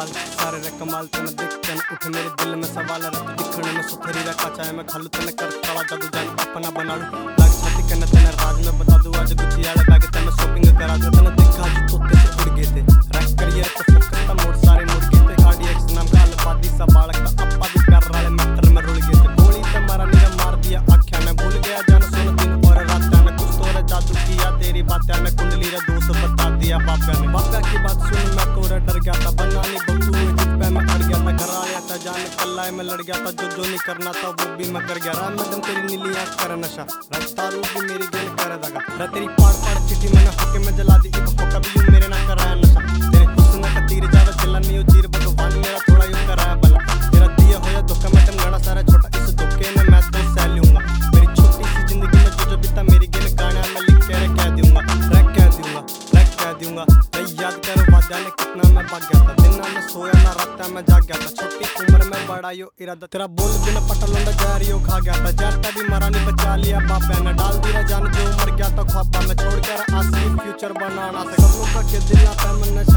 बाल सारे रे कमाल तन देख के उठ मेरे दिल में सवाल रख दिखने में सुथरी रखा चाहे मैं खालू तने कर काला जादू जान अपना बना लूं लाग छाती करने तने राज में बता दूं आज कुछ यार बैग तने शॉपिंग करा दो तने देखा जो तोते से उड़ गए थे रख करियर तो सकता मोड़ सारे मोड़ गए थे कार्डियक्स नाम का अलफादी सा बालक का अप्पा भी कर रहा है मैटर में रुल गए थे गोली से मारा मेरा मार दिया आख्या मैं भूल गया जान सुन दिन और रात ने कुछ तो रे जादू किया तेरी बातें ने कुंडली रे दोस्त बता दिया बापा की बात सुन मैं तो डर गया था बनानी बब्बू जिस पे मैं अड़ गया था घर आया था जान कल्ला में लड़ गया था जो नहीं करना था वो भी मैं कर गया राम मैडम तेरी नीली आँख कर नशा रास्ता रूप भी मेरी गेल कर दगा रा तेरी पाड़ चिट्ठी मैंने होके में जला दी कभी यूं मेरे ना कराया नशा तेरे हुस्न का तीर जावे चला नहीं चीर भगवान मेरा थोड़ा यूं कराया भला तेरा दिया होया धोखा मैडम घना सारा छोटा इस धोखे ने मैं तो सह लूंगा मेरी छोटी सी जिंदगी में जो बीता मेरी गेल गाना मैं लिख के कह दूंगा याद कर वादा ने कितना मैं भाग गया था दिन में सोया ना रात में जाग गया था छोटी उम्र में बड़ा यो इरादा तेरा बोल बिना पटलोंडा जारियो खा गया था जरता भी मरा नहीं बचा लिया बापा ने डाल दिया जान जो मर गया था ख्वाबा में छोड़ कर आसी फ्यूचर बनाना से सब लोग के दिल पे मन